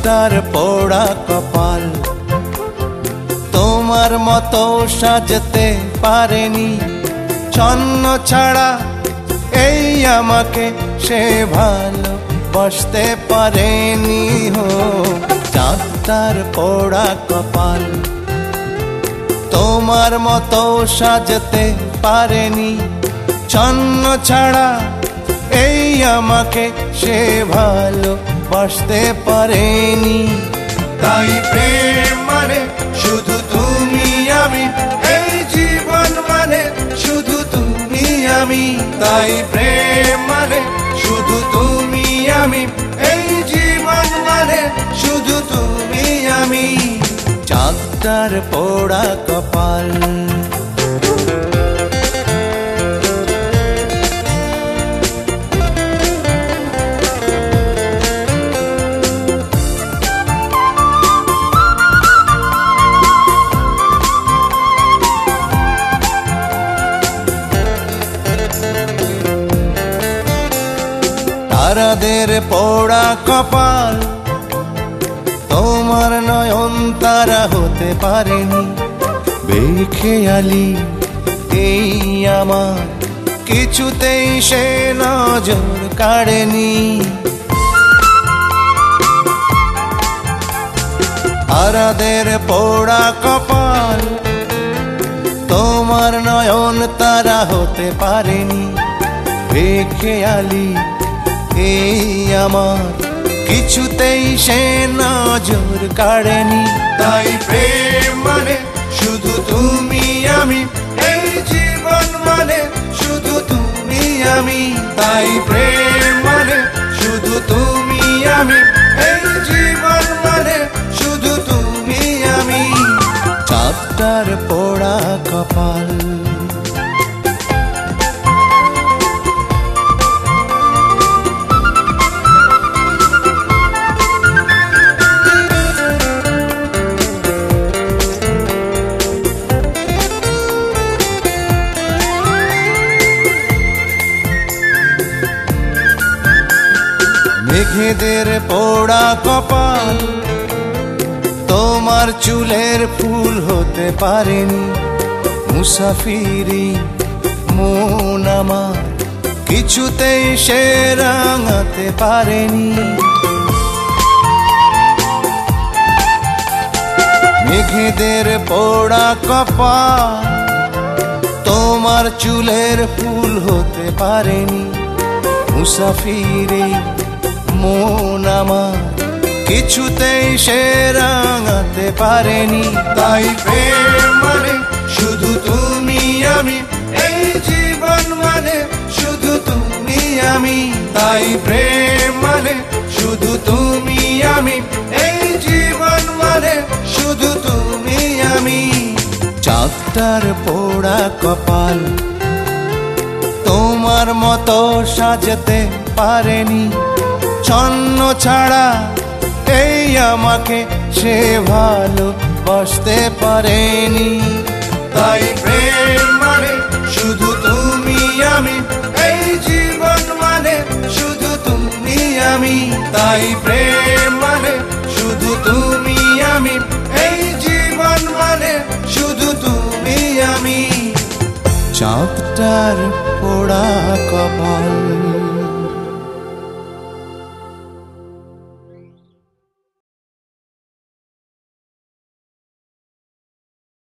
চাঁদটার পোড়া কপাল তোমার মতো সাজতে পারেনি, ছন্ন ছাড়া এই আমাকে সে ভালো বসতে পারেনি। হো চাঁদটার পোড়া কপাল তোমার মতো সাজতে পারেনি, ছন্ন ছাড়া এই আমাকে সে ভালো বসতে পারেনি। তাই প্রেম মানে শুধু তুমি আমি, এই জীবন মানে শুধু তুমি আমি। তাই প্রেম মানে শুধু তুমি আমি, এই জীবন মানে শুধু তুমি আমি। চাঁদটার পোড়া কপাল তারাদের পোড়া কপাল তোমার নয়ন তারা হতে পারেনি, বেখেয়ালি এই আমার কিছুতেই সে নজর কাড়েনি। তারাদের পোড়া কপাল তোমার নয়ন তারা হতে পারেনি, বেখেয়ালি এই আমার কিছুতেই সে নজর কাড়েনি। তাই প্রেম মানে শুধু তুমি আমি, এই জীবন মানে শুধু তুমি আমি। তাই প্রেম মানে শুধু তুমি আমি, এই জীবন মানে শুধু তুমি আমি। চাঁদটার পোড়া কপাল মেঘেদের পোড়া কপাল তোমার চুলের ফুল হতে পারেনি, মুসাফিরি মন আমার কিছুতেই সে রাঙাতে পারেনি। মেঘেদের পোড়া কপাল তোমার চুলের ফুল হতে পারেনি, মুসাফিরি মন আমার কিছুতেই সে রাঙাতে পারেনি। তাই প্রেম মানে শুধু তুমি আমি, এই জীবন মানে শুধু তুমি আমি। তাই প্রেম মানে শুধু তুমি আমি, এই জীবন মানে শুধু তুমি আমি। চাঁদটার পোড়া কপাল তোমার মতো সাজতে পারেনি, ছন্ন ছাড়া এই আমাকে সে ভালো বসতে পারেনি। তাই প্রেম মানে শুধু তুমি আমি, এই জীবন মানে শুধু তুমি আমি। তাই প্রেম মানে শুধু তুমি আমি, এই জীবন মানে শুধু তুমি আমি। চাঁদটার পোড়া কপাল।